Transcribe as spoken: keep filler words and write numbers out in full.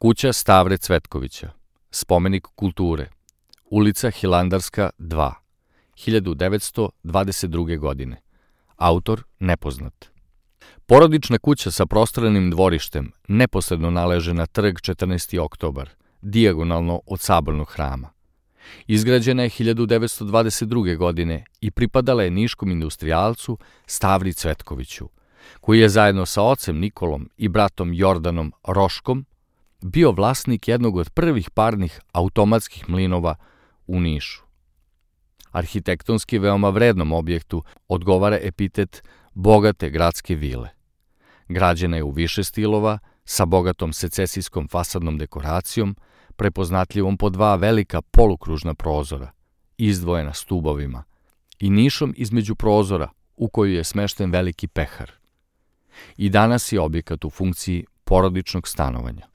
Kuća Stavre Cvetkovića, spomenik kulture, ulica Hilandarska dva, hiljadu devetsto dvadeset druge. godine. Autor nepoznat. Porodična kuća sa prostranim dvorištem neposredno naleže na trg četrnaesti oktobar, dijagonalno od Sabornog hrama. Izgrađena je hiljadu devetsto dvadeset druge. godine i pripadala je niškom industrijalcu Stavri Cvetkoviću, koji je zajedno sa ocem Nikolom i bratom Jordanom Roškom bio vlasnik jednog od prvih parnih automatskih mlinova u Nišu. Arhitektonski veoma vrednom objektu odgovara epitet bogate gradske vile. Građena je u više stilova, sa bogatom secesijskom fasadnom dekoracijom, prepoznatljivom po dva velika polukružna prozora, izdvojena stubovima, i nišom između prozora u koju je smešten veliki pehar. I danas je objekat u funkciji porodičnog stanovanja.